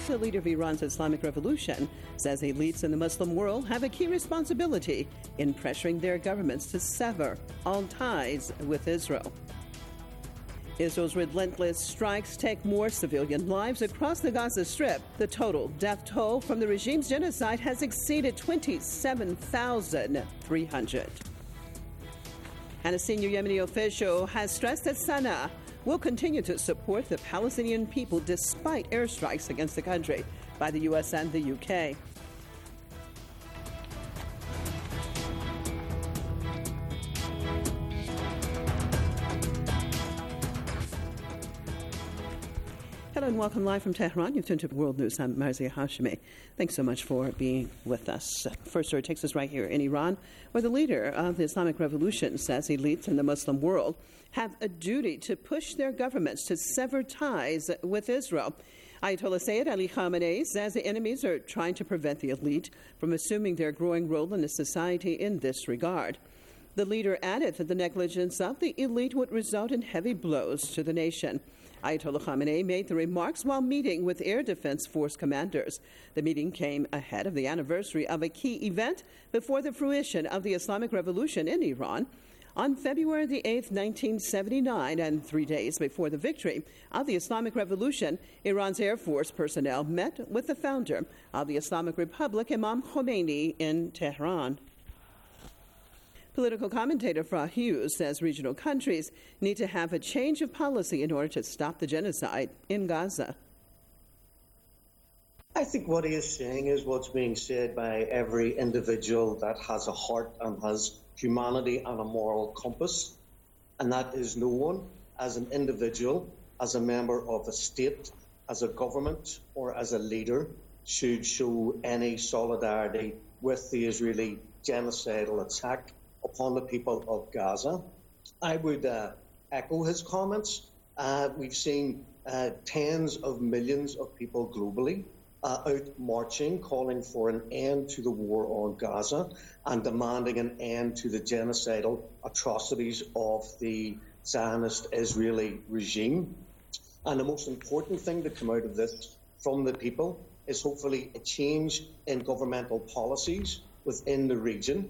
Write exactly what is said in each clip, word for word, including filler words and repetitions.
The leader of Iran's Islamic Revolution says elites in the Muslim world have a key responsibility in pressuring their governments to sever all ties with Israel. Israel's relentless strikes take more civilian lives across the Gaza Strip. The total death toll from the regime's genocide has exceeded twenty-seven thousand three hundred. And a senior Yemeni official has stressed that Sana'a will continue to support the Palestinian people despite airstrikes against the country by the U S and the U K. Hello and welcome live from Tehran. You've tuned to World News. I'm Marzia Hashemi. Thanks so much for being with us. First story takes us right here in Iran, where the leader of the Islamic Revolution says elites in the Muslim world have a duty to push their governments to sever ties with Israel. Ayatollah Sayyid Ali Khamenei says the enemies are trying to prevent the elite from assuming their growing role in the society in this regard. The leader added that the negligence of the elite would result in heavy blows to the nation. Ayatollah Khamenei made the remarks while meeting with Air Defense Force commanders. The meeting came ahead of the anniversary of a key event before the fruition of the Islamic Revolution in Iran. On February the eighth, nineteen seventy-nine, and three days before the victory of the Islamic Revolution, Iran's Air Force personnel met with the founder of the Islamic Republic, Imam Khomeini, in Tehran. Political commentator Fra Hughes says regional countries need to have a change of policy in order to stop the genocide in Gaza. I think what he is saying is what's being said by every individual that has a heart and has humanity and a moral compass, and that is no one, as an individual, as a member of a state, as a government, or as a leader, should show any solidarity with the Israeli genocidal attack upon the people of Gaza. I would uh, echo his comments. Uh, we've seen uh, tens of millions of people globally uh, out marching, calling for an end to the war on Gaza and demanding an end to the genocidal atrocities of the Zionist Israeli regime. And the most important thing to come out of this from the people is hopefully a change in governmental policies within the region.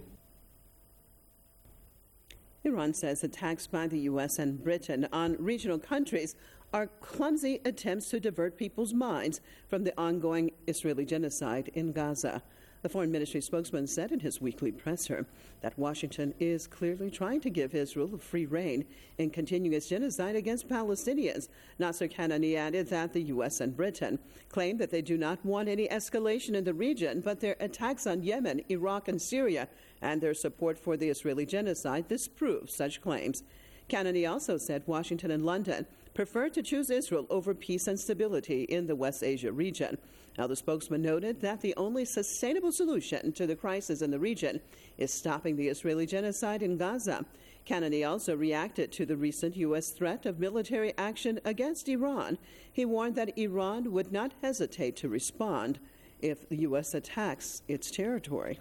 Iran says attacks by the U S and Britain on regional countries are clumsy attempts to divert people's minds from the ongoing Israeli genocide in Gaza. The Foreign Ministry spokesman said in his weekly presser that Washington is clearly trying to give Israel a free rein in continuing its genocide against Palestinians. Nasser Kanani added that the U S and Britain claim that they do not want any escalation in the region, but their attacks on Yemen, Iraq, and Syria and their support for the Israeli genocide disprove such claims. Kanani also said Washington and London prefer to choose Israel over peace and stability in the West Asia region. Now, the spokesman noted that the only sustainable solution to the crisis in the region is stopping the Israeli genocide in Gaza. Kanani also reacted to the recent U S threat of military action against Iran. He warned that Iran would not hesitate to respond if the U S attacks its territory.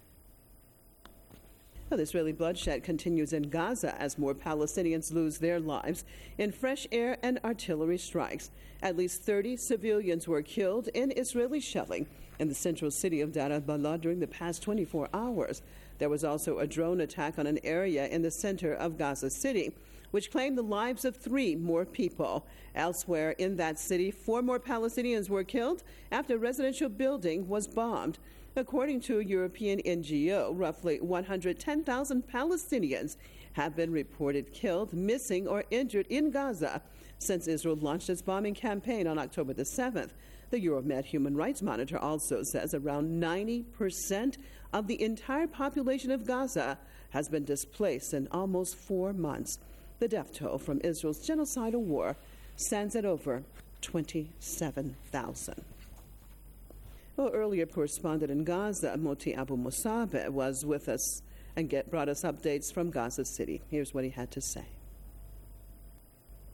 Well, the Israeli bloodshed continues in Gaza as more Palestinians lose their lives in fresh air and artillery strikes. At least thirty civilians were killed in Israeli shelling in the central city of Deir al-Balah during the past twenty-four hours. There was also a drone attack on an area in the center of Gaza City, which claimed the lives of three more people. Elsewhere in that city, four more Palestinians were killed after a residential building was bombed. According to a European N G O, roughly one hundred ten thousand Palestinians have been reported killed, missing, or injured in Gaza since Israel launched its bombing campaign on October the seventh. The Euromed Human Rights Monitor also says around ninety percent of the entire population of Gaza has been displaced in almost four months. The death toll from Israel's genocidal war stands at over twenty-seven thousand. Well, earlier correspondent in Gaza, Moti Abu Musab, was with us and get, brought us updates from Gaza City. Here's what he had to say.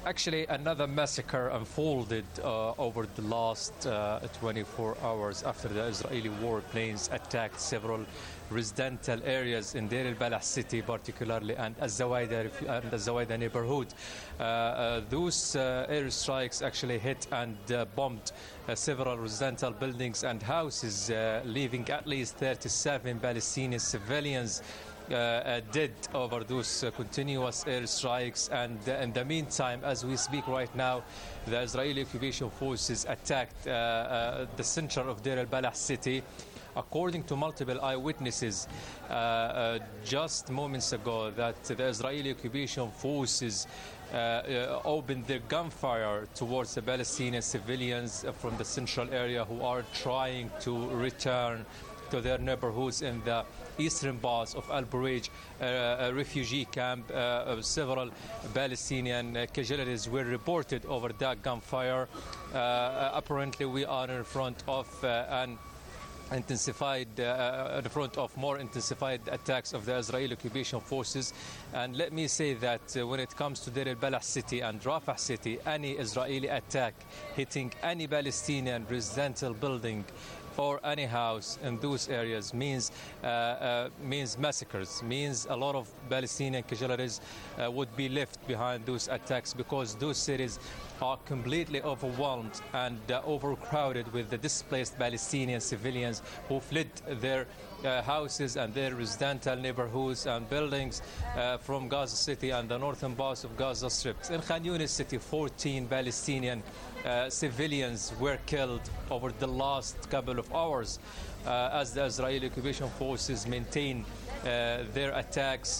Actually, another massacre unfolded uh, over the last uh, twenty-four hours after the Israeli warplanes attacked several residential areas in Deir al-Balah city, particularly, and Az-Zawaida and Az-Zawaida neighborhood. Uh, uh, those uh, airstrikes actually hit and uh, bombed uh, several residential buildings and houses, uh, leaving at least thirty-seven Palestinian civilians Uh, uh, dead over those uh, continuous airstrikes. And uh, in the meantime, as we speak right now, the Israeli occupation forces attacked uh, uh, the center of Deir al-Balah city. According to multiple eyewitnesses, uh, uh, just moments ago, that the Israeli occupation forces uh, uh, opened their gunfire towards the Palestinian civilians from the central area who are trying to return to their neighborhoods in the eastern parts of Al Bureij, uh, a refugee camp. Uh, several Palestinian uh, casualties were reported over that gunfire. Uh, apparently, we are in front of uh, an intensified, uh, in front of more intensified attacks of the Israeli occupation forces. And let me say that uh, when it comes to Deir al-Balah city and Rafah city, any Israeli attack hitting any Palestinian residential building or any house in those areas means uh, uh, means massacres, means a lot of Palestinian casualties uh, would be left behind those attacks, because those cities are completely overwhelmed and uh, overcrowded with the displaced Palestinian civilians who fled their uh, houses and their residential neighborhoods and buildings uh, from Gaza City and the northern parts of Gaza Strip. In Khan Yunis city, fourteen Palestinian uh, civilians were killed over the last couple of hours uh, as the Israeli occupation forces maintain uh, their attacks.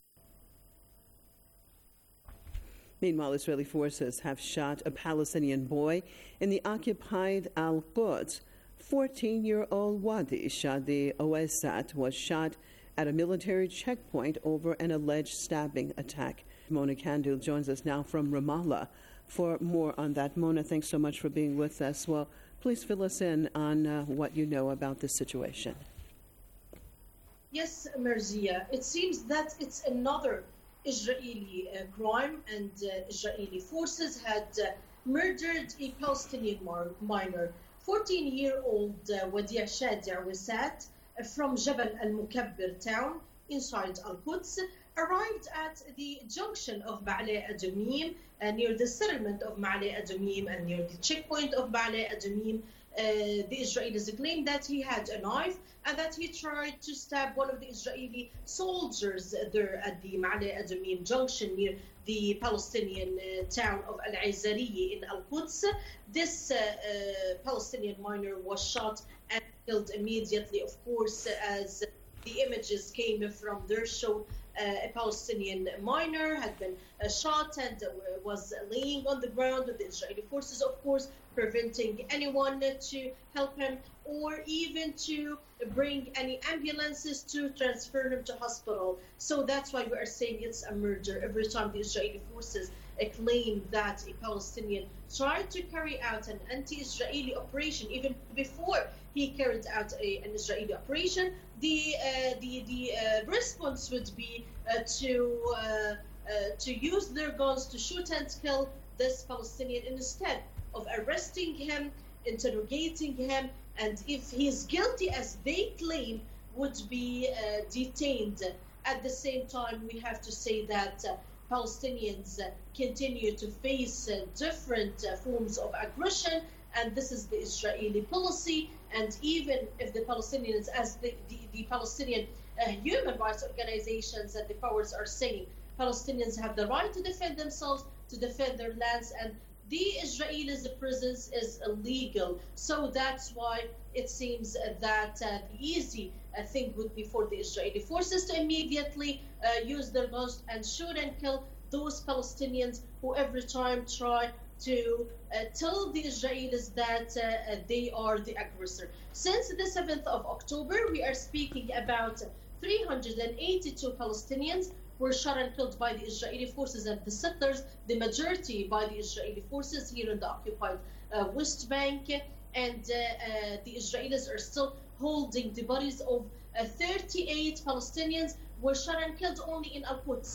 Meanwhile, Israeli forces have shot a Palestinian boy in the occupied Al-Quds. fourteen-year-old Wadi Shadi Oesat was shot at a military checkpoint over an alleged stabbing attack. Mona Kandil joins us now from Ramallah for more on that. Mona, thanks so much for being with us. Well, please fill us in on uh, what you know about this situation. Yes, Merzia, it seems that it's another Israeli uh, crime, and uh, Israeli forces had uh, murdered a Palestinian minor. fourteen-year-old uh, Wadi Shadi Oesat uh, from Jabal al-Mukabbir town inside Al-Quds arrived at the junction of Ba'aleh Adumim uh, near the settlement of Ma'aleh Adumim and near the checkpoint of Ba'aleh Adumim. Uh, the Israelis claimed that he had a knife and that he tried to stab one of the Israeli soldiers there at the Ma'aleh Adumim junction near the Palestinian uh, town of Al-Izariye in Al-Quds. This uh, uh, Palestinian minor was shot and killed immediately, of course, as the images came from there show uh, a Palestinian minor had been uh, shot and uh, was laying on the ground with the Israeli forces, of course, preventing anyone to help him or even to bring any ambulances to transfer him to hospital. So that's why we are saying it's a murder. Every time the Israeli forces claim that a Palestinian tried to carry out an anti-Israeli operation, even before he carried out a, an Israeli operation, the uh, the the uh, response would be uh, to uh, uh, to use their guns to shoot and kill this Palestinian instead of arresting him, interrogating him, and if he is guilty, as they claim, would be uh, detained. At the same time, we have to say that uh, Palestinians uh, continue to face uh, different uh, forms of aggression, and this is the Israeli policy. And even if the Palestinians, as the, the, the Palestinian uh, human rights organizations and the powers are saying, Palestinians have the right to defend themselves, to defend their lands, and the Israelis' presence is illegal. So that's why it seems that uh, the easy uh, thing would be for the Israeli forces to immediately uh, use their guns and shoot and kill those Palestinians who every time try to uh, tell the Israelis that uh, they are the aggressor. Since the seventh of October, we are speaking about three hundred eighty-two Palestinians were shot and killed by the Israeli forces and the settlers, the majority by the Israeli forces here in the occupied uh, West Bank. And uh, uh, the Israelis are still holding the bodies of uh, thirty-eight Palestinians were shot and killed only in Al-Quds.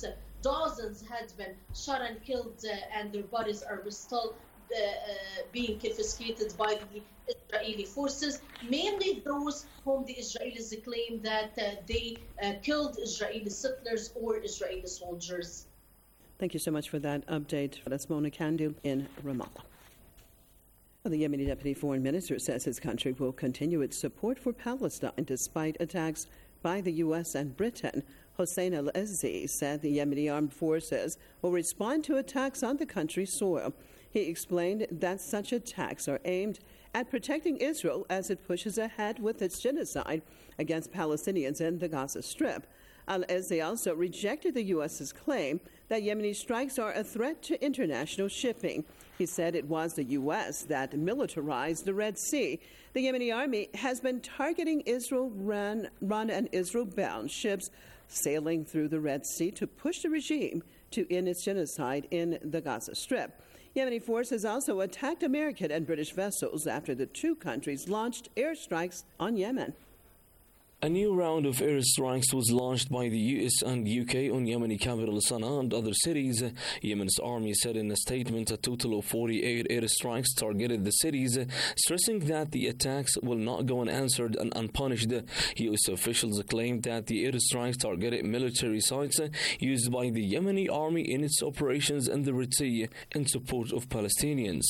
dozens had been shot and killed, uh, and their bodies are still uh, uh, being confiscated by the Israeli forces, mainly those whom the Israelis claim that uh, they uh, killed Israeli settlers or Israeli soldiers. Thank you so much for that update. That's Mona Kandil in Ramallah. The Yemeni Deputy Foreign Minister says his country will continue its support for Palestine despite attacks by the U S and Britain. Hossein al-Azzi said the Yemeni armed forces will respond to attacks on the country's soil. He explained that such attacks are aimed at protecting Israel as it pushes ahead with its genocide against Palestinians in the Gaza Strip. Al-Azzi also rejected the U S's claim that Yemeni strikes are a threat to international shipping. He said it was the U S that militarized the Red Sea. The Yemeni army has been targeting Israel-run run and Israel-bound ships sailing through the Red Sea to push the regime to end its genocide in the Gaza Strip. Yemeni forces also attacked American and British vessels after the two countries launched airstrikes on Yemen. A new round of airstrikes was launched by the U S and U K on Yemeni capital Sana'a and other cities. Yemen's army said in a statement a total of forty-eight airstrikes targeted the cities, stressing that the attacks will not go unanswered and unpunished. U S officials claimed that the airstrikes targeted military sites used by the Yemeni army in its operations in the Red Sea in support of Palestinians.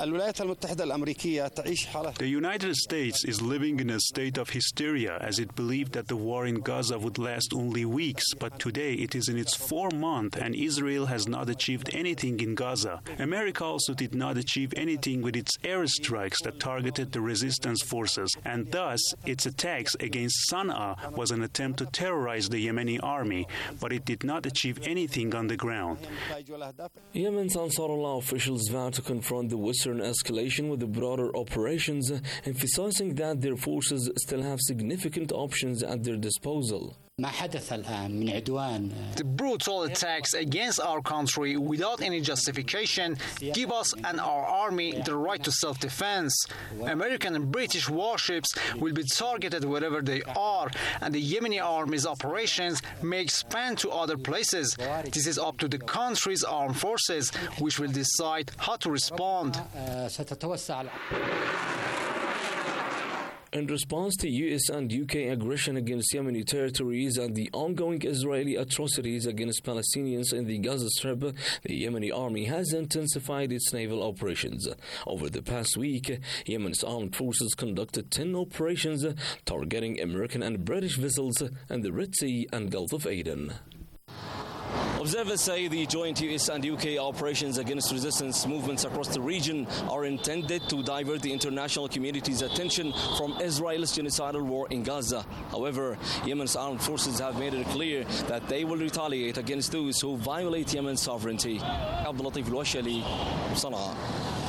The United States is living in a state of hysteria as it believed that the war in Gaza would last only weeks, but today it is in its fourth month and Israel has not achieved anything in Gaza. America also did not achieve anything with its airstrikes that targeted the resistance forces, and thus its attacks against Sana'a was an attempt to terrorize the Yemeni army, but it did not achieve anything on the ground. Yemen's Ansarullah officials vowed to confront the Western escalation with the broader operations, emphasizing that their forces still have significant options at their disposal. The brutal attacks against our country without any justification give us and our army the right to self-defense. American and British warships will be targeted wherever they are, and the Yemeni army's operations may expand to other places. This is up to the country's armed forces, which will decide how to respond. In response to U S and U K aggression against Yemeni territories and the ongoing Israeli atrocities against Palestinians in the Gaza Strip, the Yemeni army has intensified its naval operations. Over the past week, Yemen's armed forces conducted ten operations targeting American and British vessels in the Red Sea and Gulf of Aden. Observers say the joint U S and U K operations against resistance movements across the region are intended to divert the international community's attention from Israel's genocidal war in Gaza. However, Yemen's armed forces have made it clear that they will retaliate against those who violate Yemen's sovereignty. Abdul Latif Al-Washali, Sana'a.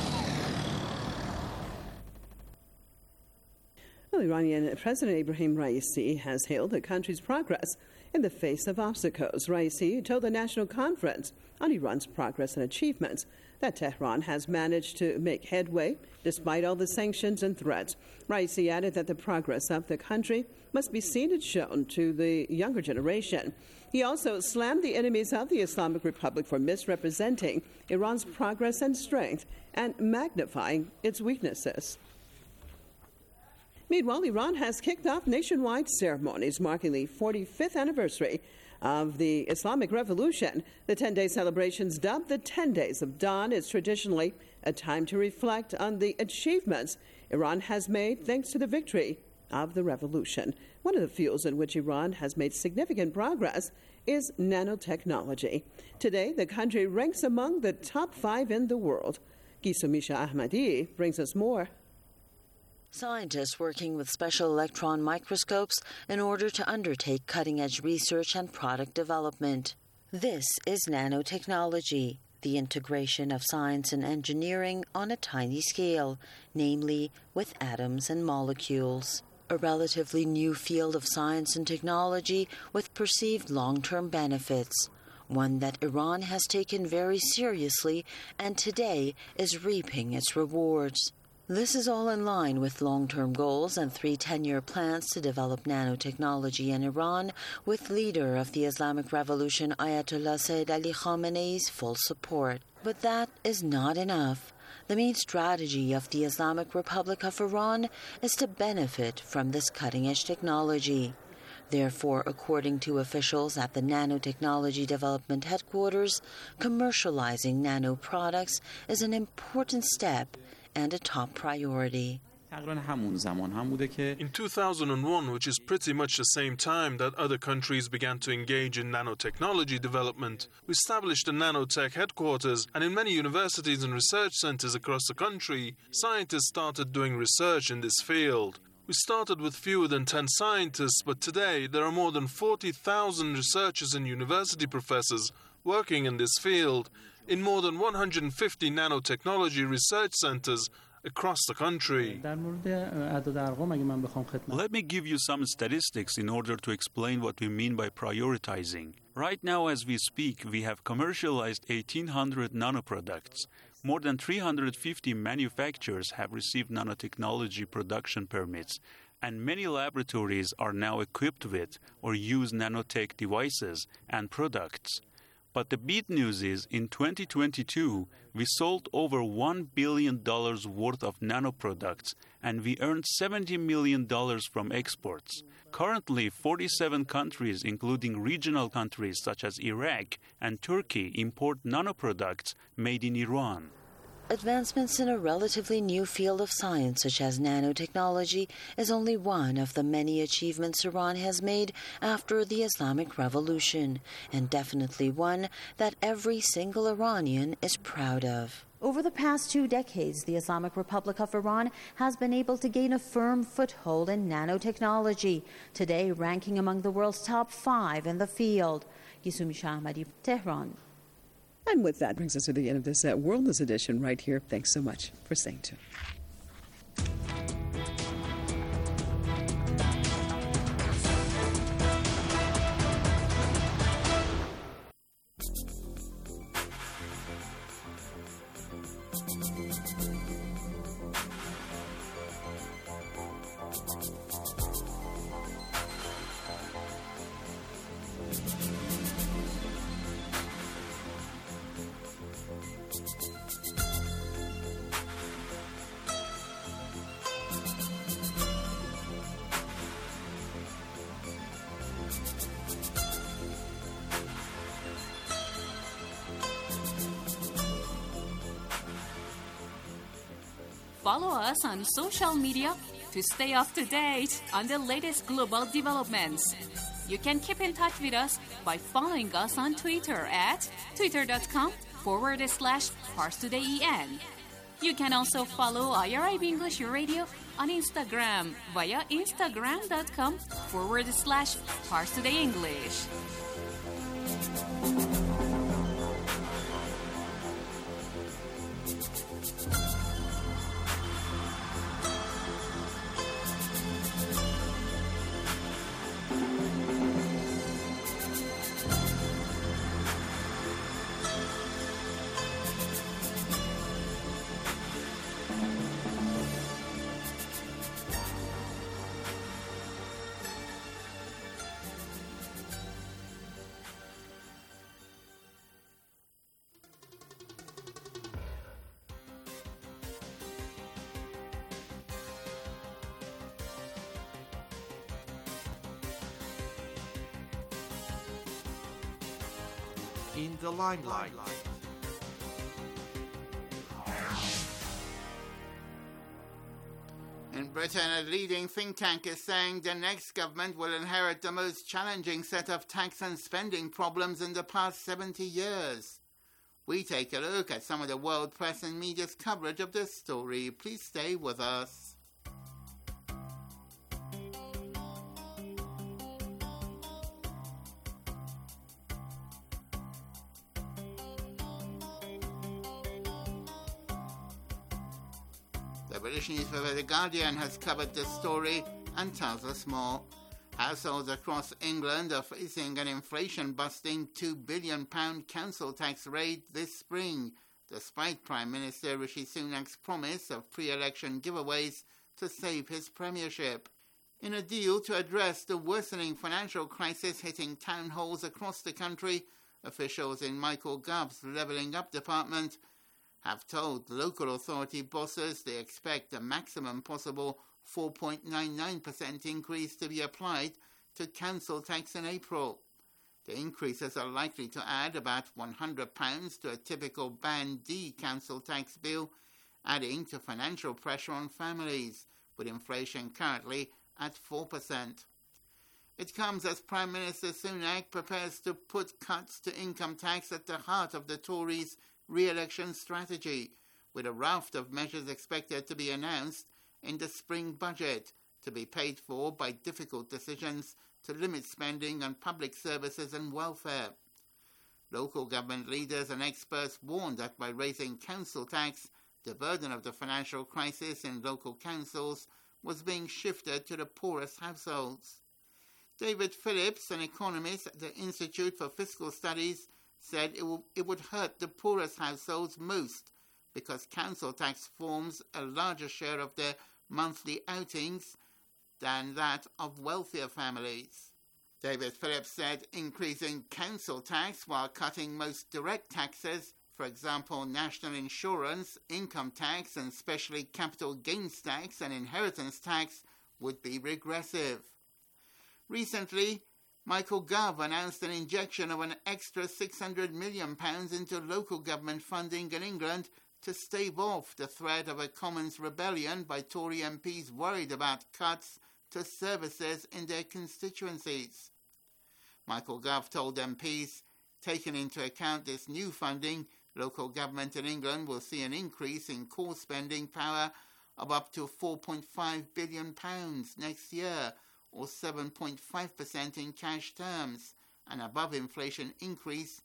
Well, Iranian President Ibrahim Raisi has hailed the country's progress in the face of obstacles. Raisi told the National Conference on Iran's progress and achievements that Tehran has managed to make headway despite all the sanctions and threats. Raisi added that the progress of the country must be seen and shown to the younger generation. He also slammed the enemies of the Islamic Republic for misrepresenting Iran's progress and strength and magnifying its weaknesses. Meanwhile, Iran has kicked off nationwide ceremonies marking the forty-fifth anniversary of the Islamic Revolution. The ten-day celebrations, dubbed the Ten Days of Dawn, is traditionally a time to reflect on the achievements Iran has made thanks to the victory of the revolution. One of the fields in which Iran has made significant progress is nanotechnology. Today, the country ranks among the top five in the world. Gisumisha Ahmadi brings us more. Scientists working with special electron microscopes in order to undertake cutting-edge research and product development. This is nanotechnology, the integration of science and engineering on a tiny scale, namely with atoms and molecules. A relatively new field of science and technology with perceived long-term benefits, one that Iran has taken very seriously and today is reaping its rewards. This is all in line with long-term goals and three ten-year plans to develop nanotechnology in Iran, with leader of the Islamic Revolution Ayatollah Sayyid Ali Khamenei's full support. But that is not enough. The main strategy of the Islamic Republic of Iran is to benefit from this cutting-edge technology. Therefore, according to officials at the Nanotechnology Development Headquarters, commercializing nano products is an important step and a top priority. In two thousand one, which is pretty much the same time that other countries began to engage in nanotechnology development, we established a nanotech headquarters, and in many universities and research centers across the country, scientists started doing research in this field. We started with fewer than ten scientists, but today there are more than forty thousand researchers and university professors working in this field in more than one hundred fifty nanotechnology research centers across the country. Let me give you some statistics in order to explain what we mean by prioritizing. Right now, as we speak, we have commercialized eighteen hundred nanoproducts. More than three hundred fifty manufacturers have received nanotechnology production permits, and many laboratories are now equipped with or use nanotech devices and products. But the big news is, in twenty twenty-two, we sold over one billion dollars worth of nanoproducts, and we earned seventy million dollars from exports. Currently, forty-seven countries, including regional countries such as Iraq and Turkey, import nanoproducts made in Iran. Advancements in a relatively new field of science, such as nanotechnology, is only one of the many achievements Iran has made after the Islamic Revolution, and definitely one that every single Iranian is proud of. Over the past two decades, the Islamic Republic of Iran has been able to gain a firm foothold in nanotechnology, today ranking among the world's top five in the field. Yusumi Shahmadi, Tehran. And with that brings us to the end of this uh, World News edition right here. Thanks so much for staying tuned. Follow us on social media to stay up to date on the latest global developments. You can keep in touch with us by following us on Twitter at twitter.com forward slash ParsTodayEN. You can also follow I R I B English Radio on Instagram via instagram.com forward slash ParsTodayEnglish. In the limelight. In Britain, a leading think tank is saying the next government will inherit the most challenging set of tax and spending problems in the past seventy years. We take a look at some of the world press and media's coverage of this story. Please stay with us. The British newspaper The Guardian has covered this story and tells us more. Households across England are facing an inflation-busting two billion pounds council tax raid this spring, despite Prime Minister Rishi Sunak's promise of pre-election giveaways to save his premiership. In a deal to address the worsening financial crisis hitting town halls across the country, officials in Michael Gove's Levelling Up department have told local authority bosses they expect a maximum possible four point nine nine percent increase to be applied to council tax in April. The increases are likely to add about one hundred pounds to a typical Band D council tax bill, adding to financial pressure on families, with inflation currently at four percent. It comes as Prime Minister Sunak prepares to put cuts to income tax at the heart of the Tories' re-election strategy, with a raft of measures expected to be announced in the spring budget, to be paid for by difficult decisions to limit spending on public services and welfare. Local government leaders and experts warn that by raising council tax, the burden of the financial crisis in local councils was being shifted to the poorest households. David Phillips, an economist at the Institute for Fiscal Studies, said it, will, it would hurt the poorest households most because council tax forms a larger share of their monthly outings than that of wealthier families. David Phillips said increasing council tax while cutting most direct taxes, for example national insurance, income tax and especially capital gains tax and inheritance tax, would be regressive. Recently, Michael Gove announced an injection of an extra six hundred million pounds into local government funding in England to stave off the threat of a Commons rebellion by Tory M Ps worried about cuts to services in their constituencies. Michael Gove told M Ps, taking into account this new funding, local government in England will see an increase in core spending power of up to four point five billion pounds next year, or seven point five percent in cash terms, an above-inflation increase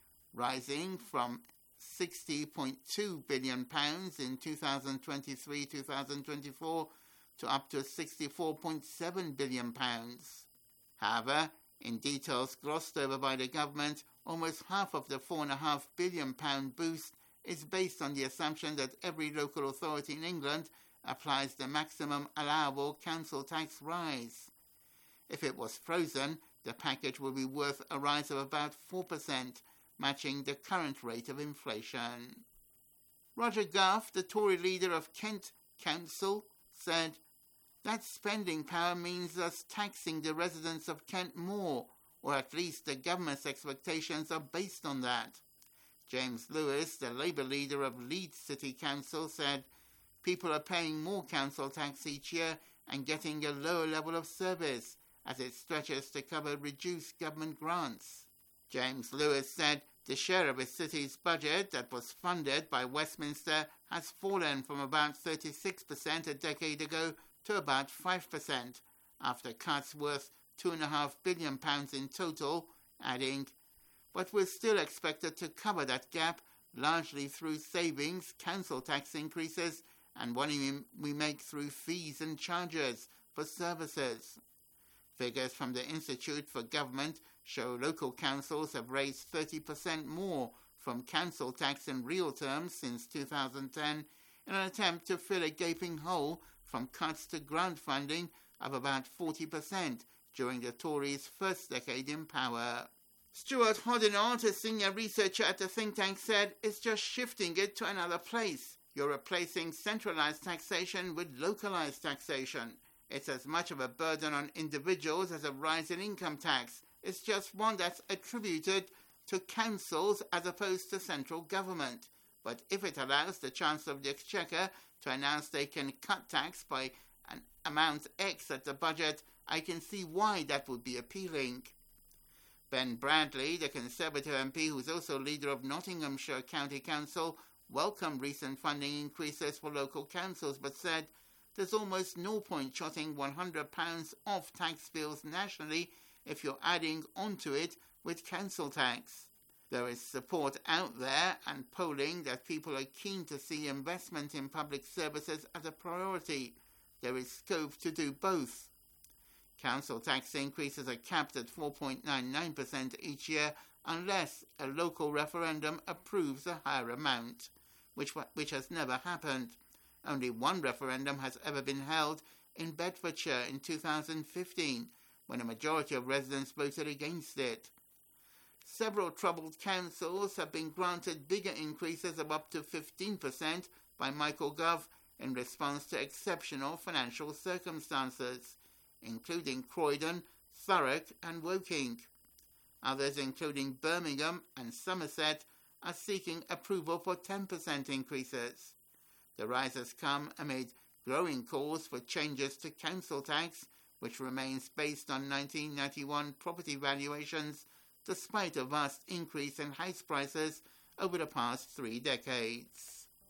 rising from sixty point two billion pounds in two thousand twenty-three to two thousand twenty-four to up to sixty-four point seven billion pounds. However, in details glossed over by the government, almost half of the four point five billion pounds boost is based on the assumption that every local authority in England applies the maximum allowable council tax rise. If it was frozen, the package would be worth a rise of about four percent, matching the current rate of inflation. Roger Gough, the Tory leader of Kent Council, said, "That spending power means us taxing the residents of Kent more, or at least the government's expectations are based on that." James Lewis, the Labour leader of Leeds City Council, said, "People are paying more council tax each year and getting a lower level of service, as it stretches to cover reduced government grants." James Lewis said the share of his city's budget that was funded by Westminster has fallen from about thirty-six percent a decade ago to about five percent, after cuts worth two point five billion pounds in total, adding, "But we're still expected to cover that gap largely through savings, council tax increases, and money we make through fees and charges for services." Figures from the Institute for Government show local councils have raised thirty percent more from council tax in real terms since two thousand ten in an attempt to fill a gaping hole from cuts to grant funding of about forty percent during the Tories' first decade in power. Stuart Hodinott, a senior researcher at the think tank, said it's just shifting it to another place. You're replacing centralised taxation with localised taxation. It's as much of a burden on individuals as a rise in income tax. It's just one that's attributed to councils as opposed to central government. But if it allows the Chancellor of the Exchequer to announce they can cut tax by an amount X at the budget, I can see why that would be appealing. Ben Bradley, the Conservative M P who's also leader of Nottinghamshire County Council, welcomed recent funding increases for local councils, but said there's almost no point shotting one hundred pounds off tax bills nationally if you're adding onto it with council tax. There is support out there and polling that people are keen to see investment in public services as a priority. There is scope to do both. Council tax increases are capped at four point nine nine percent each year unless a local referendum approves a higher amount, which, which has never happened. Only one referendum has ever been held in Bedfordshire in two thousand fifteen, when a majority of residents voted against it. Several troubled councils have been granted bigger increases of up to fifteen percent by Michael Gove in response to exceptional financial circumstances, including Croydon, Thurrock and Woking. Others, including Birmingham and Somerset, are seeking approval for ten percent increases. The rise has come amid growing calls for changes to council tax, which remains based on nineteen ninety-one property valuations, despite a vast increase in house prices over the past three decades.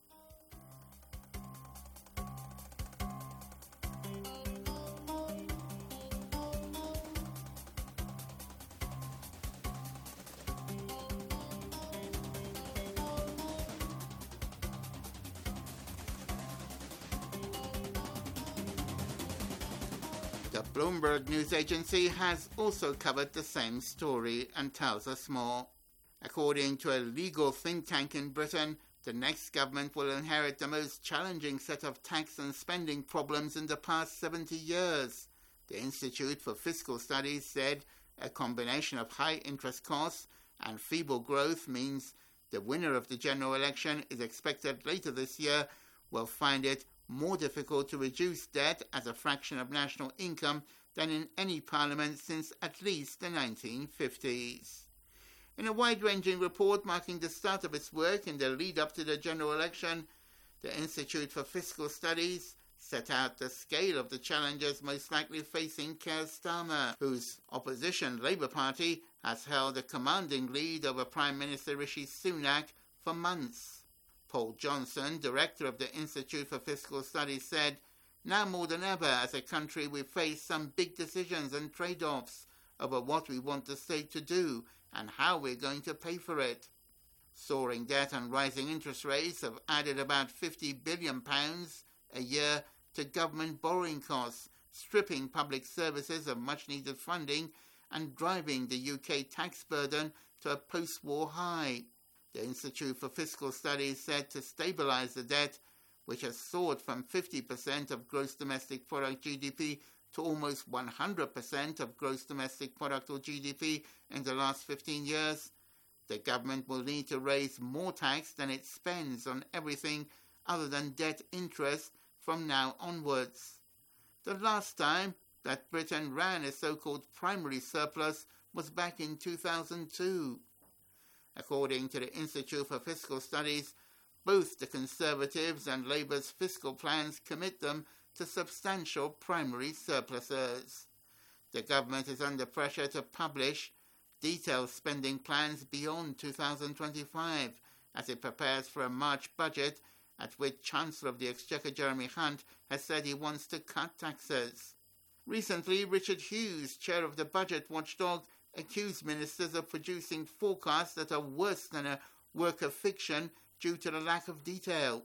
The Bloomberg News Agency has also covered the same story and tells us more. According to a legal think tank in Britain, the next government will inherit the most challenging set of tax and spending problems in the past seventy years. The Institute for Fiscal Studies said a combination of high interest costs and feeble growth means the winner of the general election is expected later this year will find it more difficult to reduce debt as a fraction of national income than in any parliament since at least the nineteen fifties. In a wide-ranging report marking the start of its work in the lead-up to the general election, the Institute for Fiscal Studies set out the scale of the challenges most likely facing Keir Starmer, whose opposition Labour Party has held a commanding lead over Prime Minister Rishi Sunak for months. Paul Johnson, director of the Institute for Fiscal Studies, said, "Now more than ever as a country we face some big decisions and trade-offs over what we want the state to do and how we're going to pay for it." Soaring debt and rising interest rates have added about fifty billion pounds a year to government borrowing costs, stripping public services of much-needed funding and driving the U K tax burden to a post-war high. The Institute for Fiscal Studies said to stabilise the debt, which has soared from fifty percent of gross domestic product G D P to almost one hundred percent of gross domestic product or G D P in the last fifteen years, the government will need to raise more tax than it spends on everything other than debt interest from now onwards. The last time that Britain ran a so-called primary surplus was back in two thousand two. According to the Institute for Fiscal Studies, both the Conservatives and Labour's fiscal plans commit them to substantial primary surpluses. The government is under pressure to publish detailed spending plans beyond two thousand twenty-five as it prepares for a March budget at which Chancellor of the Exchequer Jeremy Hunt has said he wants to cut taxes. Recently, Richard Hughes, chair of the budget watchdog, accused ministers of producing forecasts that are worse than a work of fiction due to the lack of detail.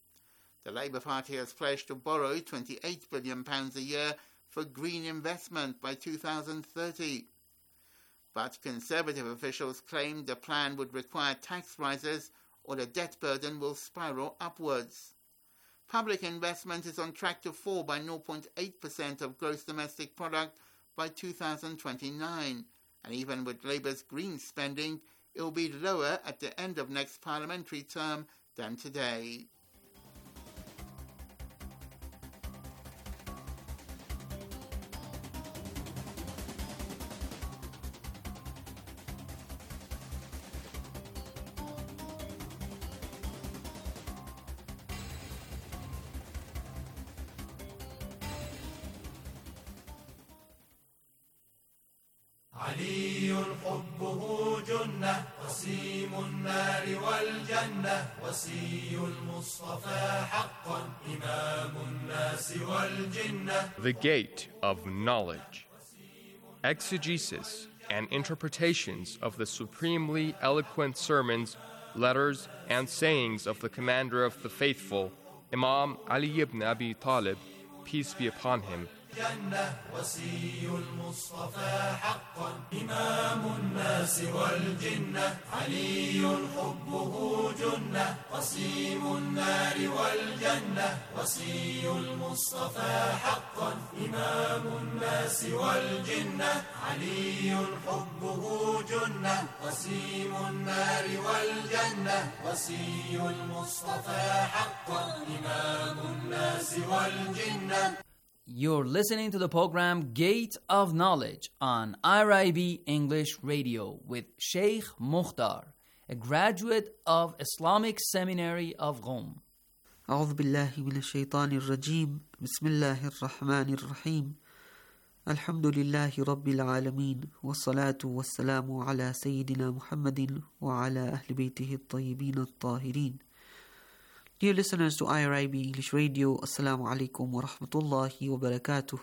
The Labour Party has pledged to borrow twenty-eight billion pounds a year for green investment by two thousand thirty. But Conservative officials claim the plan would require tax rises or the debt burden will spiral upwards. Public investment is on track to fall by zero point eight percent of gross domestic product by two thousand twenty-nine. And even with Labour's green spending, it will be lower at the end of next parliamentary term than today. علي حبه جنة وسيم النار والجنة وسي المصطفى حقا إمام الناس والجنة. The Gate of Knowledge. Exegesis and interpretations of the supremely eloquent sermons, letters, and sayings of the Commander of the Faithful, Imam Ali ibn Abi Talib, peace be upon him, والجنة وصي المصطفى حقا إمام الناس والجنة علي حبه جنة قسيم النار والجنة وصي المصطفى حقا إمام الناس والجنة علي حبه جنة قسيم النار والجنة وصي المصطفى حقا إمام الناس والجنة. You're listening to the program Gate of Knowledge on I R I B English Radio with Sheikh Mukhtar, a graduate of Islamic Seminary of Qom. أعوذ بالله من الشيطان الرجيم بسم الله الرحمن الرحيم الحمد لله رب العالمين والصلاة والسلام على سيدنا محمد وعلى أهل بيته الطيبين الطاهرين. Dear listeners to I R I B English Radio, Assalamu alaikum wa rahmatullahi wa barakatuh.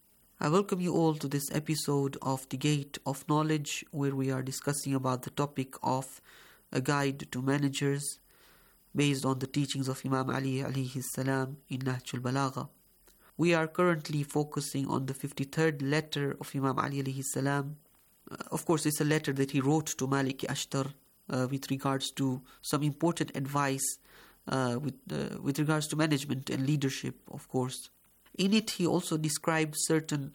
I welcome you all to this episode of The Gate of Knowledge, where we are discussing about the topic of a guide to managers based on the teachings of Imam Ali alayhi salam in Nahj al-Balagha. We are currently focusing on the fifty-third letter of Imam Ali alayhi salam. Uh, of course, it's a letter that he wrote to Malik Ashtar uh, with regards to some important advice uh, with, uh, with regards to management and leadership, of course. In it, he also described certain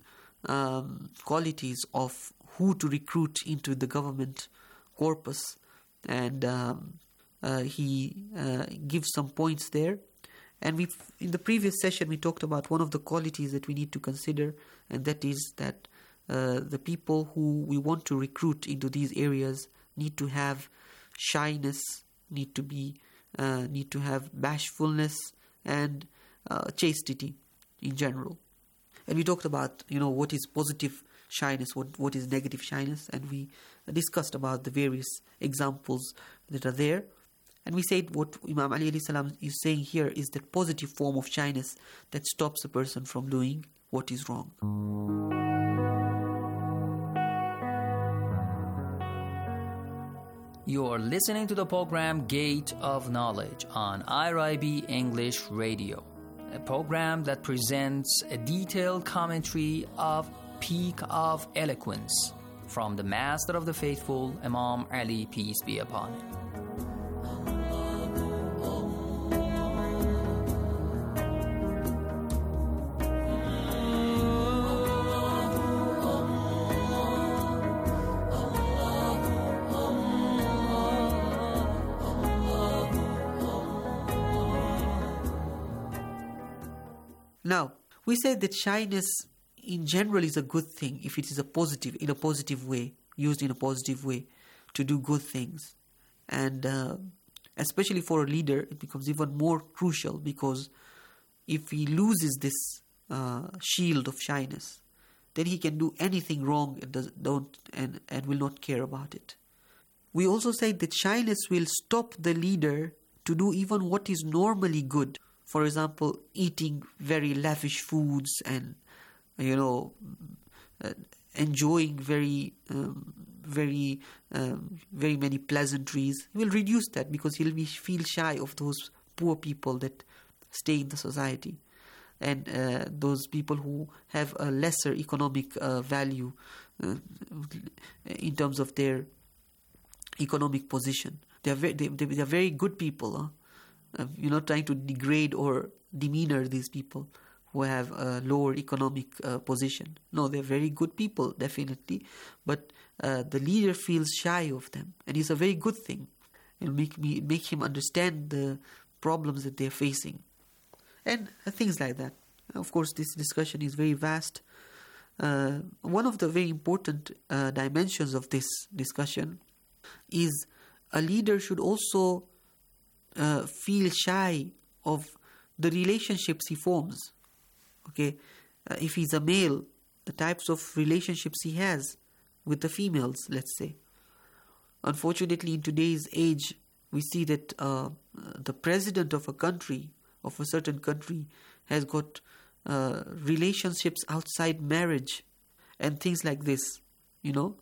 um, qualities of who to recruit into the government corpus, and um, uh, he uh, gives some points there. And we, in the previous session, we talked about one of the qualities that we need to consider, and that is that uh, the people who we want to recruit into these areas need to have shyness, need to be, uh, need to have bashfulness and uh, chastity in general. And we talked about, you know, what is positive shyness, what what is negative shyness, and we discussed about the various examples that are there. And we said what Imam Ali alayhi salam is saying here is that positive form of shyness that stops a person from doing what is wrong. You are listening to the program Gate of Knowledge on I R I B English Radio, a program that presents a detailed commentary of Peak of Eloquence from the Master of the Faithful, Imam Ali, peace be upon him. Now, we said that shyness in general is a good thing if it is a positive, in a positive way, used in a positive way to do good things. And uh, especially for a leader, it becomes even more crucial, because if he loses this uh, shield of shyness, then he can do anything wrong and, does, don't, and, and will not care about it. We also said that shyness will stop the leader to do even what is normally good. For example, eating very lavish foods and, you know, uh, enjoying very, um, very, um, very many pleasantries. He will reduce that because he'll be feel shy of those poor people that stay in the society, and uh, those people who have a lesser economic uh, value uh, in terms of their economic position. They are very, they, they are very good people. Huh? Uh, you're not trying to degrade or demeanor these people who have a lower economic uh, position. No, they're very good people, definitely. But uh, the leader feels shy of them. And it's a very good thing. It'll make, me, make him understand the problems that they're facing. And uh, things like that. Of course, this discussion is very vast. Uh, one of the very important uh, dimensions of this discussion is a leader should also Uh, feel shy of the relationships he forms. Okay, uh, if he's a male, the types of relationships he has with the females, let's say. Unfortunately, in today's age, we see that uh, the president of a country, of a certain country, has got uh, relationships outside marriage and things like this. You know,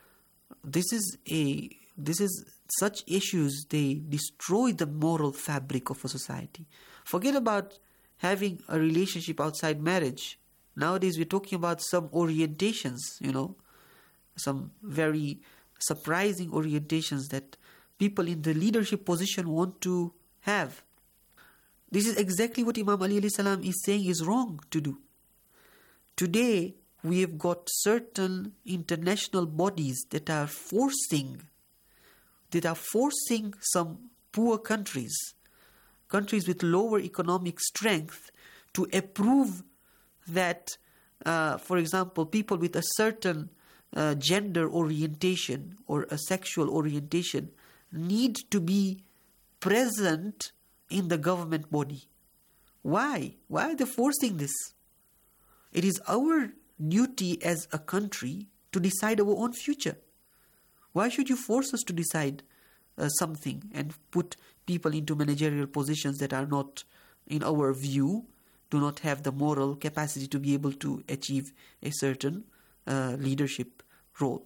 this is a this is such issues. They destroy the moral fabric of a society. Forget about having a relationship outside marriage. Nowadays we're talking about some orientations, you know, some very surprising orientations that people in the leadership position want to have. This is exactly what Imam Ali alayhi salam is saying is wrong to do. Today, we have got certain international bodies that are forcing, that are forcing some poor countries, countries with lower economic strength, to approve that, uh, for example, people with a certain uh, gender orientation or a sexual orientation need to be present in the government body. Why? Why are they forcing this? It is our duty as a country to decide our own future. Why should you force us to decide uh, something and put people into managerial positions that are not, in our view, do not have the moral capacity to be able to achieve a certain uh, leadership role?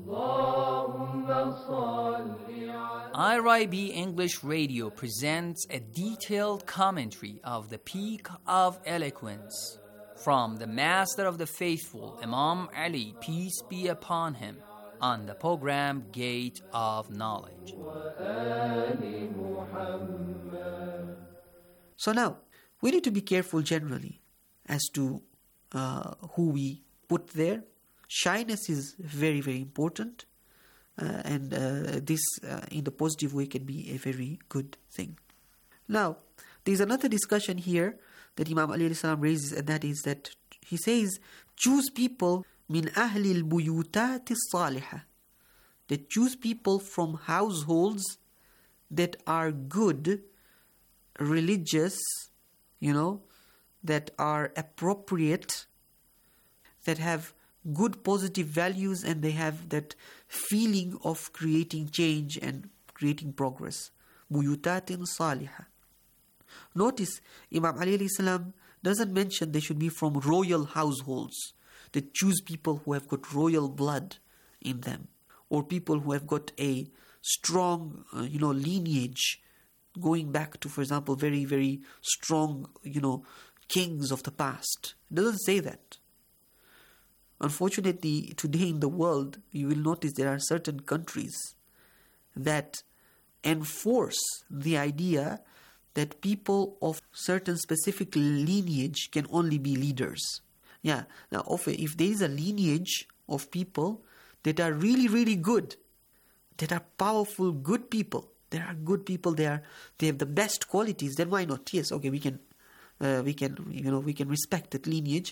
I R I B English Radio presents a detailed commentary of the Peak of Eloquence from the Master of the Faithful, Imam Ali, peace be upon him, on the program Gate of Knowledge. So now, we need to be careful generally as to uh, who we put there. Shyness is very, very important. Uh, and uh, this, uh, in the positive way, can be a very good thing. Now, there's another discussion here that Imam Ali alayhi salam raises, and that is that he says, choose people min ahli al-buyutat as-salihah, that choose people from households that are good, religious, you know, that are appropriate, that have good positive values, and they have that feeling of creating change and creating progress. Buyutatin salihah. Notice Imam Ali alayhi salam doesn't mention they should be from royal households. They choose people who have got royal blood in them, or people who have got a strong, uh, you know, lineage going back to, for example, very, very strong, you know, kings of the past. It doesn't say that. Unfortunately, today in the world, you will notice there are certain countries that enforce the idea that people of certain specific lineage can only be leaders. Yeah, now if there is a lineage of people that are really, really good, that are powerful, good people, they are good people, they are they have the best qualities, then why not? Yes, okay, we can, uh, we can, you know, we can respect that lineage.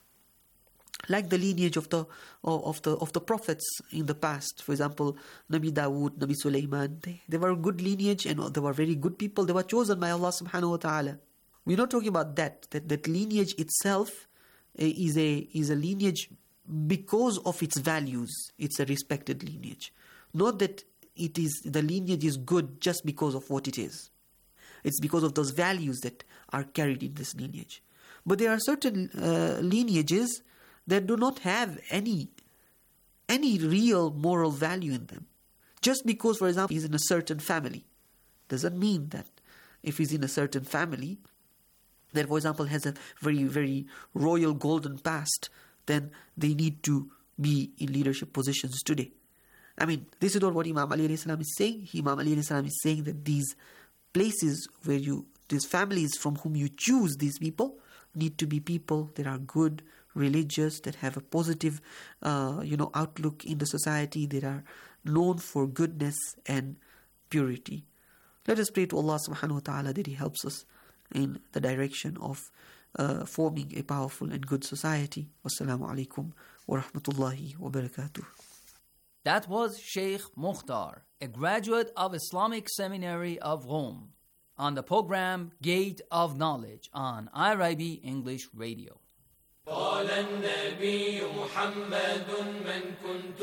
Like the lineage of the of the of the prophets in the past, for example, Nabi Dawood, Nabi Sulaiman, they, they were good lineage and they were very good people. They were chosen by Allah subhanahu wa ta'ala. We're not talking about that. That that lineage itself is a is a lineage because of its values. It's a respected lineage. Not that it is the lineage is good just because of what it is. It's because of those values that are carried in this lineage. But there are certain uh, lineages that do not have any any real moral value in them. Just because, for example, he's in a certain family, doesn't mean that if he's in a certain family that, for example, has a very, very royal golden past, then they need to be in leadership positions today. I mean, this is not what Imam Ali alayhi salam is saying. Imam Ali alayhi salam is saying that these places where you, these families from whom you choose these people, need to be people that are good, religious, that have a positive, uh, you know, outlook in the society, that are known for goodness and purity. Let us pray to Allah subhanahu wa ta'ala that He helps us in the direction of uh, forming a powerful and good society. Wassalamu alaikum wa rahmatullahi wa barakatuh. That was Sheikh Mukhtar, a graduate of Islamic Seminary of Rome, on the program Gate of Knowledge on I R I B English Radio. قال النبي محمد من كنت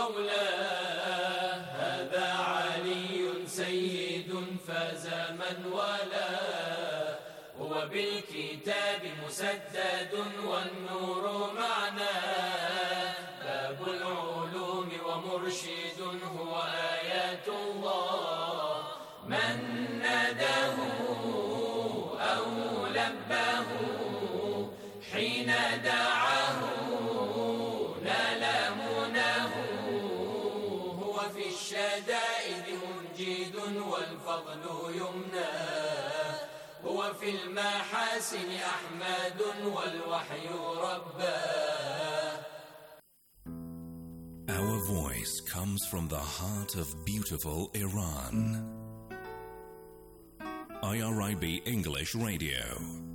مولاه هذا علي سيد فاز من والاه هو بالكتاب مسدد والنور معناه باب العلوم ومرشد هو آيات الله من ناداه أو لباه حين دعا والفضل يمناه هو في المحاسن أحمد والوحي رباه. Our voice comes from the heart of beautiful Iran. I R I B English Radio.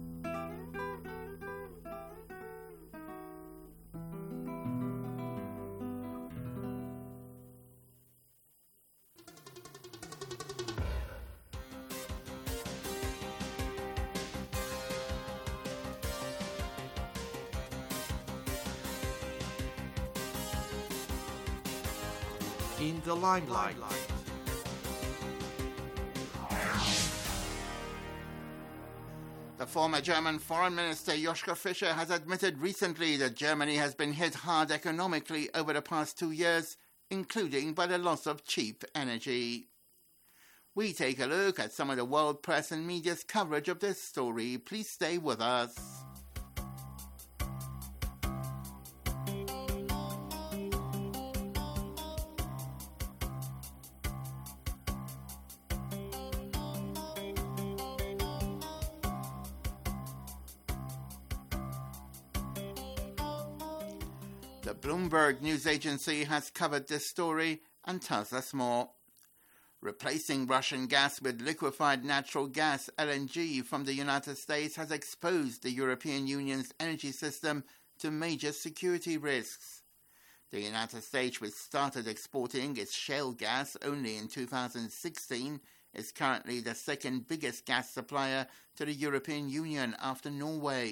In the limelight. The former German Foreign Minister Joschka Fischer has admitted recently that Germany has been hit hard economically over the past two years, including by the loss of cheap energy. We take a look at some of the world press and media's coverage of this story. Please stay with us. The Bloomberg news agency has covered this story and tells us more. Replacing Russian gas with liquefied natural gas, L N G, from the United States has exposed the European Union's energy system to major security risks. The United States, which started exporting its shale gas only in two thousand sixteen, is currently the second biggest gas supplier to the European Union after Norway.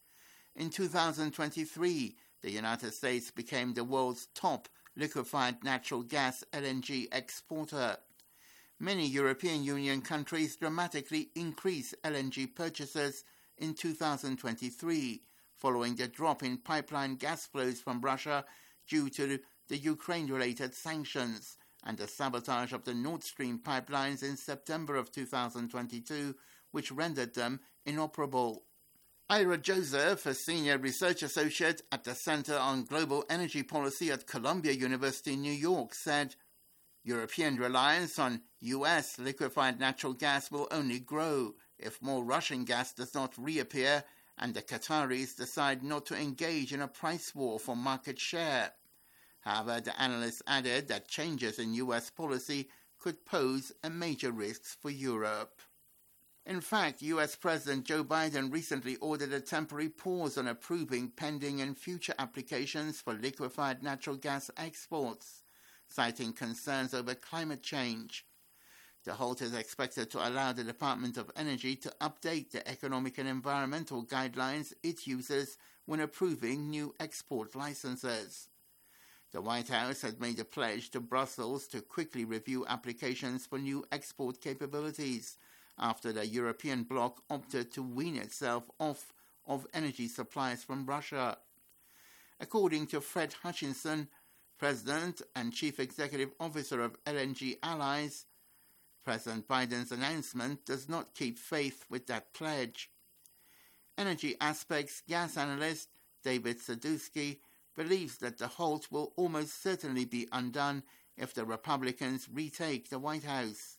In two thousand twenty-three, the United States became the world's top liquefied natural gas L N G exporter. Many European Union countries dramatically increased L N G purchases in two thousand twenty-three, following the drop in pipeline gas flows from Russia due to the Ukraine-related sanctions and the sabotage of the Nord Stream pipelines in September of two thousand twenty-two, which rendered them inoperable. Ira Joseph, a senior research associate at the Center on Global Energy Policy at Columbia University, New York, said, European reliance on U S liquefied natural gas will only grow if more Russian gas does not reappear and the Qataris decide not to engage in a price war for market share. However, the analyst added that changes in U S policy could pose a major risk for Europe. In fact, U S President Joe Biden recently ordered a temporary pause on approving pending and future applications for liquefied natural gas exports, citing concerns over climate change. The halt is expected to allow the Department of Energy to update the economic and environmental guidelines it uses when approving new export licenses. The White House had made a pledge to Brussels to quickly review applications for new export capabilities after the European bloc opted to wean itself off of energy supplies from Russia. According to Fred Hutchinson, President and Chief Executive Officer of L N G Allies, President Biden's announcement does not keep faith with that pledge. Energy Aspects gas analyst David Sadusky believes that the halt will almost certainly be undone if the Republicans retake the White House.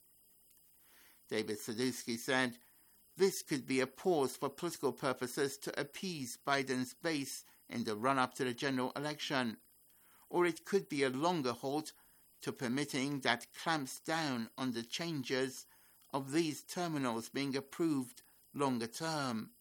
David Sadusky said, this could be a pause for political purposes to appease Biden's base in the run-up to the general election, or it could be a longer halt to permitting that clamps down on the changes of these terminals being approved longer term.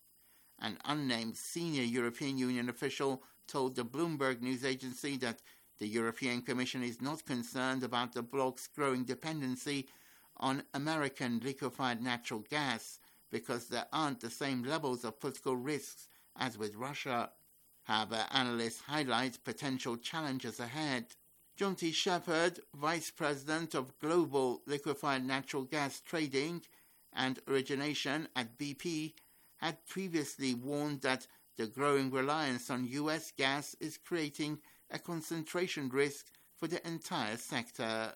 An unnamed senior European Union official told the Bloomberg news agency that the European Commission is not concerned about the bloc's growing dependency on American liquefied natural gas because there aren't the same levels of political risks as with Russia. However, analysts highlight potential challenges ahead. John T. Shepherd, Vice President of Global Liquefied Natural Gas Trading and Origination at B P, had previously warned that the growing reliance on U S gas is creating a concentration risk for the entire sector.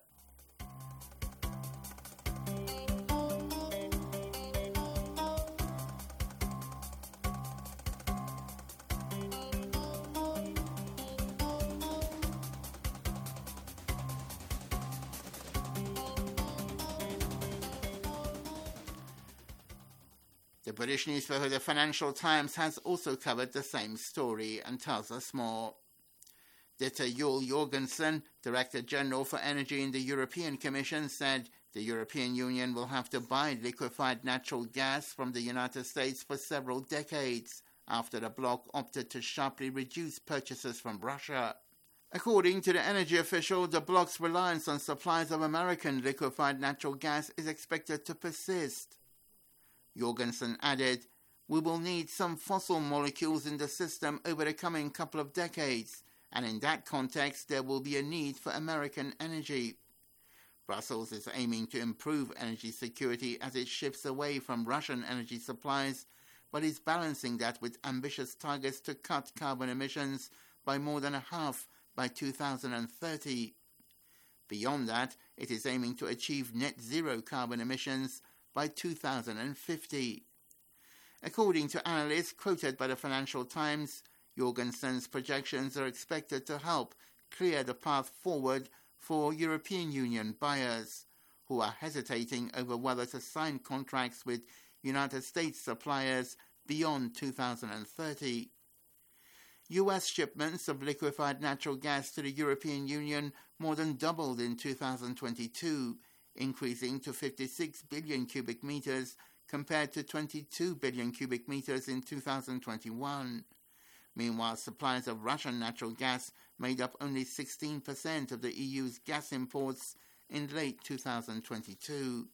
The British newspaper The Financial Times has also covered the same story and tells us more. Dieter Juul Jorgensen, Director General for Energy in the European Commission, said the European Union will have to buy liquefied natural gas from the United States for several decades after the bloc opted to sharply reduce purchases from Russia. According to the energy official, the bloc's reliance on supplies of American liquefied natural gas is expected to persist. Jorgensen added, "We will need some fossil molecules in the system over the coming couple of decades, and in that context there will be a need for American energy." Brussels is aiming to improve energy security as it shifts away from Russian energy supplies, but is balancing that with ambitious targets to cut carbon emissions by more than a half by two thousand thirty. Beyond that, it is aiming to achieve net zero carbon emissions by two thousand fifty. According to analysts quoted by the Financial Times, Jorgensen's projections are expected to help clear the path forward for European Union buyers, who are hesitating over whether to sign contracts with United States suppliers beyond two thousand thirty. U S shipments of liquefied natural gas to the European Union more than doubled in two thousand twenty-two, increasing to fifty-six billion cubic meters compared to twenty-two billion cubic meters in two thousand twenty-one. Meanwhile, supplies of Russian natural gas made up only sixteen percent of the E U's gas imports in late two thousand twenty-two.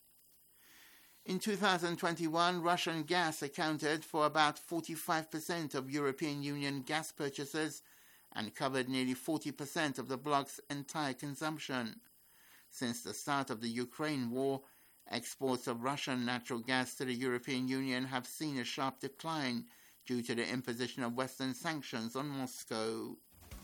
In two thousand twenty-one, Russian gas accounted for about forty-five percent of European Union gas purchases and covered nearly forty percent of the bloc's entire consumption. Since the start of the Ukraine war, exports of Russian natural gas to the European Union have seen a sharp decline due to the imposition of Western sanctions on Moscow.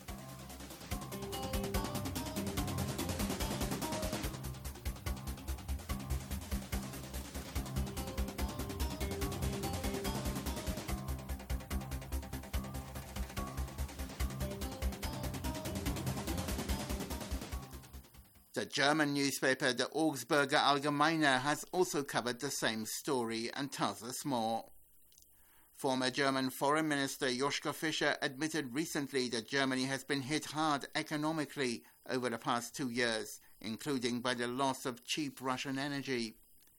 The German newspaper the Augsburger Allgemeine has also covered the same story and tells us more. Former German Foreign Minister Joschka Fischer admitted recently that Germany has been hit hard economically over the past two years, including by the loss of cheap Russian energy.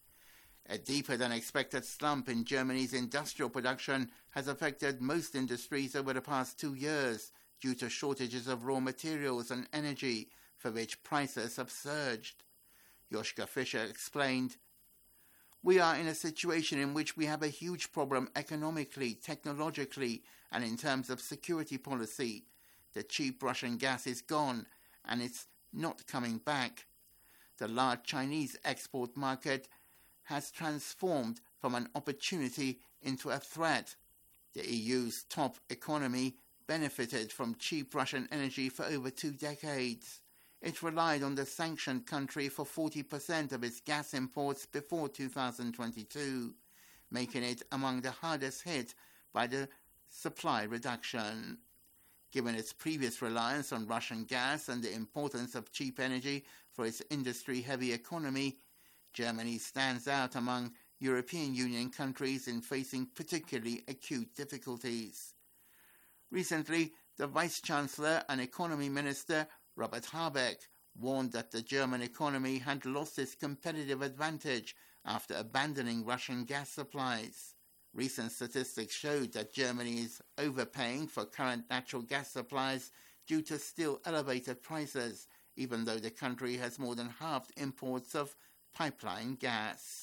A deeper than expected slump in Germany's industrial production has affected most industries over the past two years due to shortages of raw materials and energy, for which prices have surged. Joschka Fischer explained, "We are in a situation in which we have a huge problem economically, technologically, and in terms of security policy. The cheap Russian gas is gone, and it's not coming back. The large Chinese export market has transformed from an opportunity into a threat. The E U's top economy benefited from cheap Russian energy for over two decades. It relied on the sanctioned country for forty percent of its gas imports before two thousand twenty-two, making it among the hardest hit by the supply reduction. Given its previous reliance on Russian gas and the importance of cheap energy for its industry-heavy economy, Germany stands out among European Union countries in facing particularly acute difficulties. Recently, the Vice-Chancellor and Economy Minister Robert Habeck warned that the German economy had lost its competitive advantage after abandoning Russian gas supplies. Recent statistics showed that Germany is overpaying for current natural gas supplies due to still elevated prices, even though the country has more than halved imports of pipeline gas.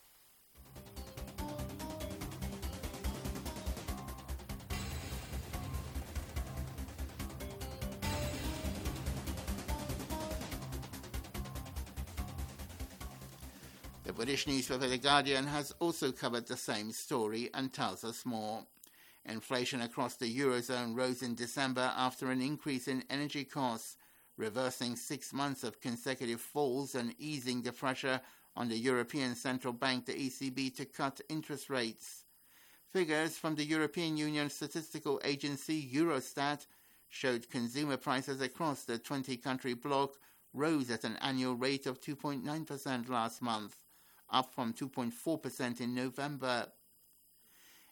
The British newspaper The Guardian has also covered the same story and tells us more. Inflation across the Eurozone rose in December after an increase in energy costs, reversing six months of consecutive falls and easing the pressure on the European Central Bank, the E C B, to cut interest rates. Figures from the European Union statistical agency Eurostat showed consumer prices across the twenty-country bloc rose at an annual rate of two point nine percent last month, up from two point four percent in November.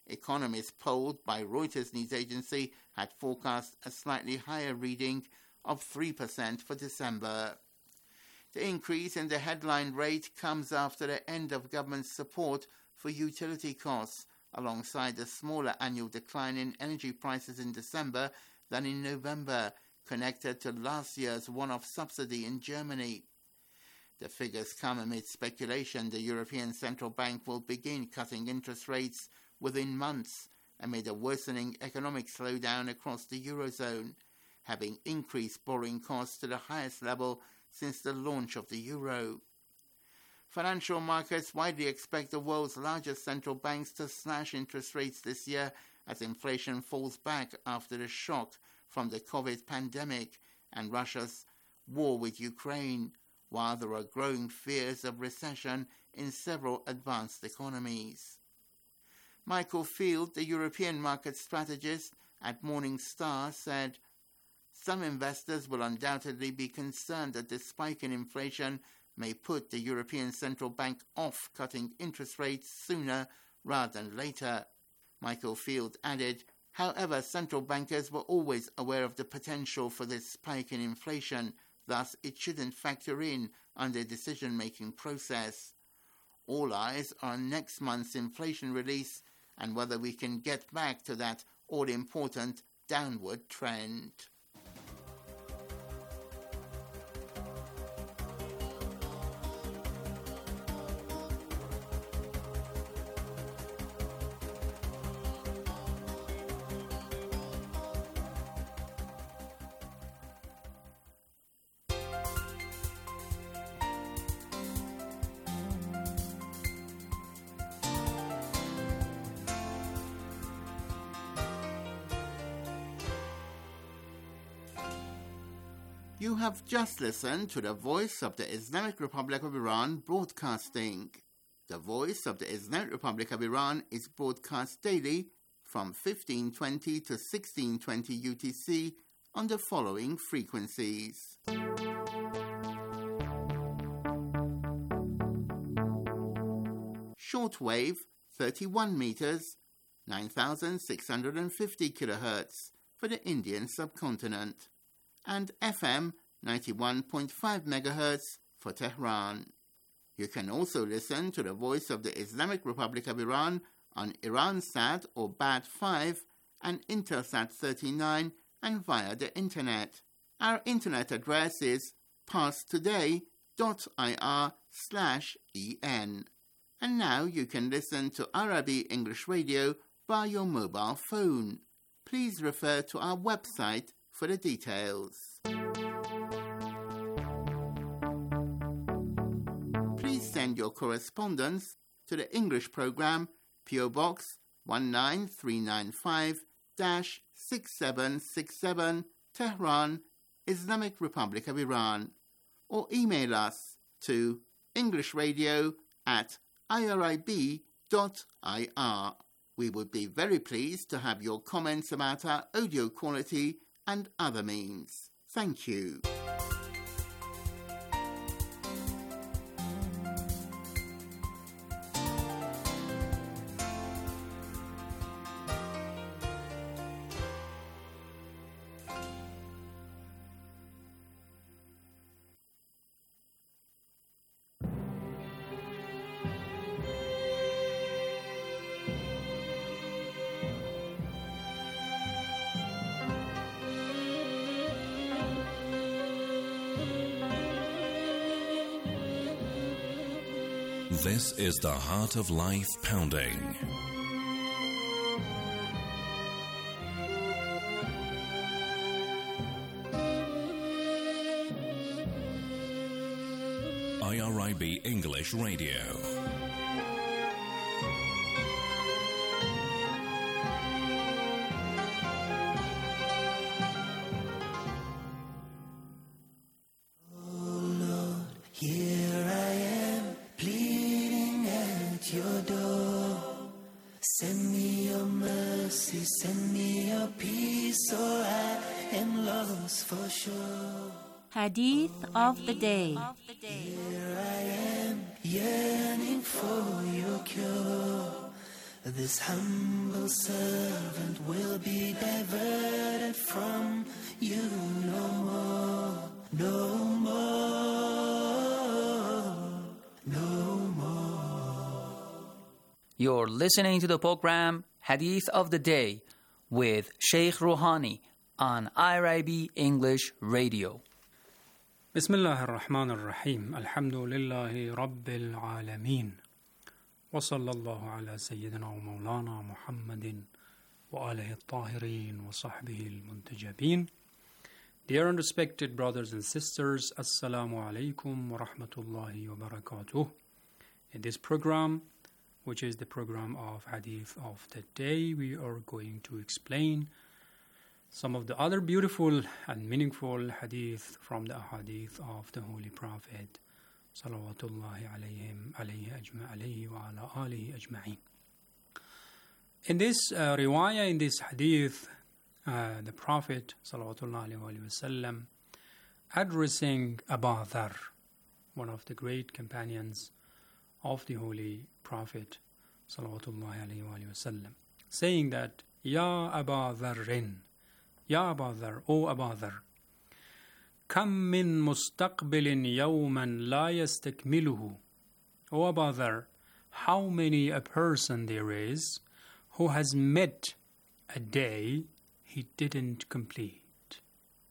Economists polled by Reuters news agency had forecast a slightly higher reading of three percent for December. The increase in the headline rate comes after the end of government support for utility costs, alongside a smaller annual decline in energy prices in December than in November, connected to last year's one-off subsidy in Germany. The figures come amid speculation the European Central Bank will begin cutting interest rates within months, amid a worsening economic slowdown across the Eurozone, having increased borrowing costs to the highest level since the launch of the euro. Financial markets widely expect the world's largest central banks to slash interest rates this year as inflation falls back after the shock from the COVID pandemic and Russia's war with Ukraine, while there are growing fears of recession in several advanced economies. Michael Field, the European market strategist at Morningstar, said, "Some investors will undoubtedly be concerned that the spike in inflation may put the European Central Bank off cutting interest rates sooner rather than later." Michael Field added, "However, central bankers were always aware of the potential for this spike in inflation, thus it shouldn't factor in on their decision-making process. All eyes are on next month's inflation release and whether we can get back to that all-important downward trend." You have just listened to the Voice of the Islamic Republic of Iran broadcasting. The Voice of the Islamic Republic of Iran is broadcast daily from fifteen twenty to sixteen twenty U T C on the following frequencies. Shortwave thirty-one meters, nine thousand six hundred fifty kilohertz for the Indian subcontinent, and F M ninety-one point five megahertz for Tehran. You can also listen to the Voice of the Islamic Republic of Iran on Iransat or B A T five and Intelsat thirty-nine and via the Internet. Our Internet address is parstoday dot I R slash E N. And now you can listen to Arabi English Radio by your mobile phone. Please refer to our website for the details. Please send your correspondence to the English program, P O Box one nine three nine five, six seven six seven, Tehran, Islamic Republic of Iran, or email us to englishradio at irib dot I R. We would be very pleased to have your comments about our audio quality and other means. Thank you. This is the Heart of Life Pounding. I R I B English Radio. Hadith of the day. Here I am, yearning for your cure. This humble servant will be diverted from you no more, no more, no more. You're listening to the program Hadith of the Day with Sheikh Rouhani on I R I B English Radio. Bismillah ar-Rahman ar-Rahim. Alhamdulillahi Rabbil Alameen. Wa sallallahu ala Sayyidina wa Mawlana Muhammadin wa alihi al-Tahirin wa sahbihi al-Muntajabeen. Dear and respected brothers and sisters, Assalamu alaikum wa rahmatullahi wa barakatuh. In this program, which is the program of Hadith of the Day, we are going to explain some of the other beautiful and meaningful hadith from the hadith of the Holy Prophet salawatullahi alayhim alayhi ajma alayhi wa ala alihi ajma'in. In this uh, riwayah, in this hadith, uh, the Prophet salawatullahi alayhi wa sallam addressing Abu Dharr, one of the great companions of the Holy Prophet salawatullahi alayhi wa sallam, saying that, Ya Abu Dharrin, Ya Abu Dharr, O Abu Dharr, Kam min mustaqbilin yawman la yastakmiluhu. O Abu Dharr, how many a person there is who has met a day he didn't complete.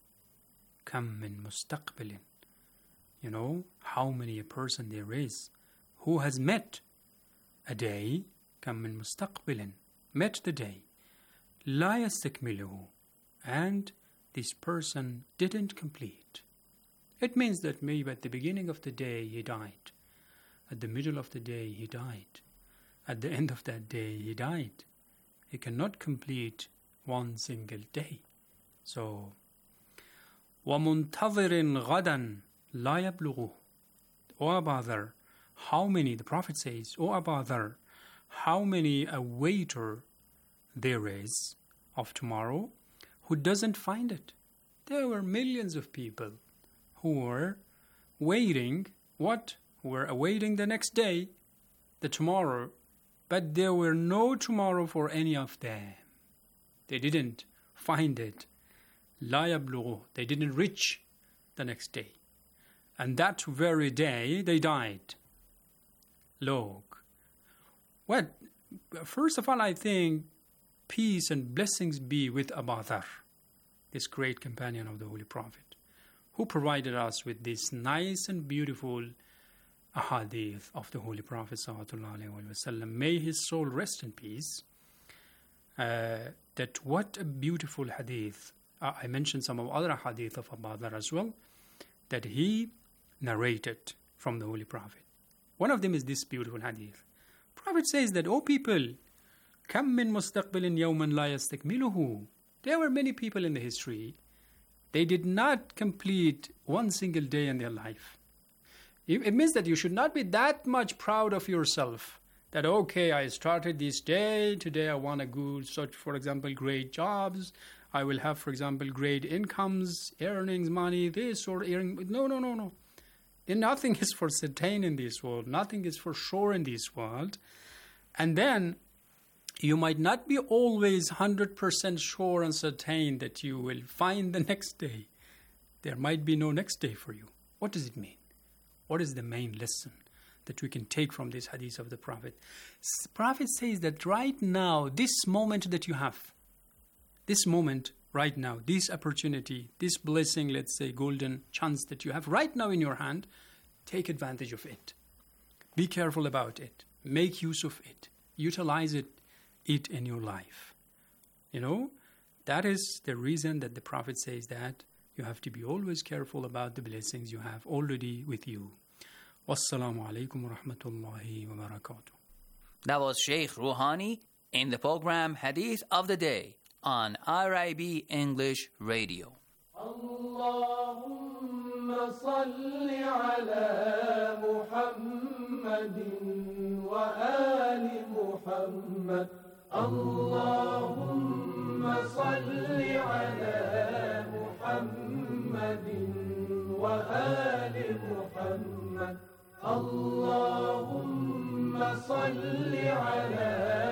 Kam min mustaqbilin. You know, how many a person there is who has met a day, kam min mustaqbilin, met the day, la yastakmiluhu, and this person didn't complete. It means that maybe at the beginning of the day he died, at the middle of the day he died, at the end of that day he died. He cannot complete one single day. So, وَمُنْتَظِرٍ غَدًا لَا يَبْلُغُهُ. O Abu Dharr, how many, the Prophet says, O Abu Dharr, how many a waiter there is of tomorrow who doesn't find it. There were millions of people who were waiting, what? Who were awaiting the next day, the tomorrow, but there were no tomorrow for any of them. They didn't find it. La yablughu. They didn't reach the next day. And that very day, they died. Look. What? First of all, I think peace and blessings be with Abu Dharr, this great companion of the Holy Prophet, who provided us with this nice and beautiful ahadith of the Holy Prophet sallallahu alaihi wasallam. May his soul rest in peace. Uh, that what a beautiful hadith. Uh, I mentioned some of other hadith of Abu Dharr as well, that he narrated from the Holy Prophet. One of them is this beautiful hadith. Prophet says that, O people, Kam min mustaqbilin yawman la yastakmiluhu. There were many people in the history. They did not complete one single day in their life. It means that you should not be that much proud of yourself. That, okay, I started this day. Today I want to go search, for example, great jobs. I will have, for example, great incomes, earnings, money, this or earning. No, no, no, no. And nothing is for certain in this world. Nothing is for sure in this world. And then you might not be always one hundred percent sure and certain that you will find the next day. There might be no next day for you. What does it mean? What is the main lesson that we can take from this hadith of the Prophet? The Prophet says that right now, this moment that you have, this moment right now, this opportunity, this blessing, let's say golden chance that you have right now in your hand, take advantage of it. Be careful about it. Make use of it. Utilize it. It in your life. You know, that is the reason that the Prophet says that you have to be always careful about the blessings you have already with you. Wassalamu alaikum wa rahmatullahi wa barakatuh. That was Sheikh Rouhani in the program Hadith of the Day on I R I B English Radio. Allahumma salli ala Muhammadin wa ali Muhammad. Allahumma salli ala Muhammadin wa ali Muhammad. Allahumma salli ala